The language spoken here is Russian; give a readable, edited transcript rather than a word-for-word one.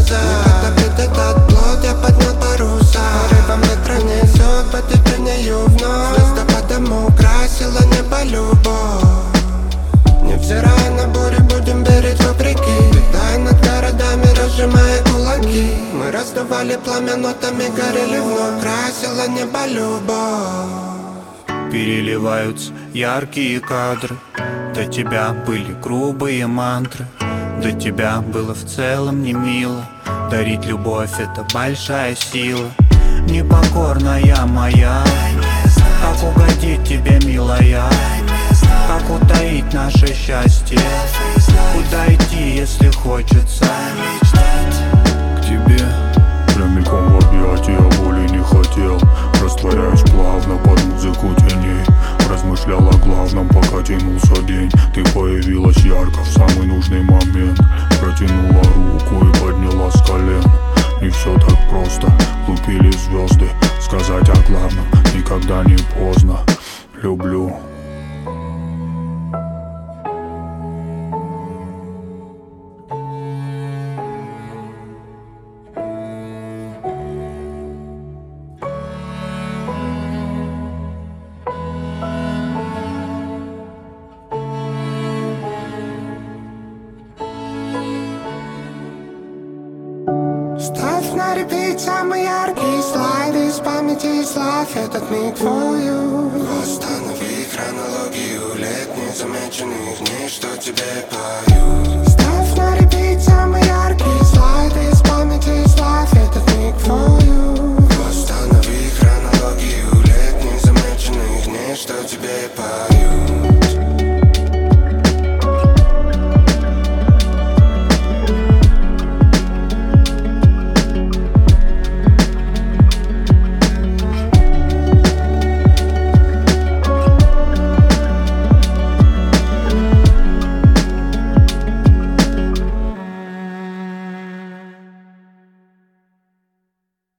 глаза. Не потопит этот плод, я поднял паруса. Порывом ветра несет, потепление вновь. Звездопадом украсила небо любовь. Невзирая на бури, будем верить вопреки. Летая над городами, разжимая кулаки. Мы раздували пламя, нотами горели вновь. Красила небо любовь. Переливаются яркие кадры. До тебя были грубые мантры. До тебя было в целом не мило. Дарить любовь — это большая сила. Непокорная моя, как угодить тебе, милая? Как утаить наше счастье? Куда идти, если хочется? К тебе прямиком в объятия, боли не хотел. Растворяюсь плавно под музыку теней. Размышлял о главном, пока тянулся день. Ты появилась ярко в самый нужный момент. Протянула руку и подняла с колен. Не все так просто, лупили звезды. Сказать о главном никогда не поздно. Люблю. Ставь на репит самые яркие слайды из памяти и слав этот миг for you. Восстанови хронологию лет незамеченных дней, что тебе пою. Ставь на репит самые яркие слайды из памяти и слав этот миг for you.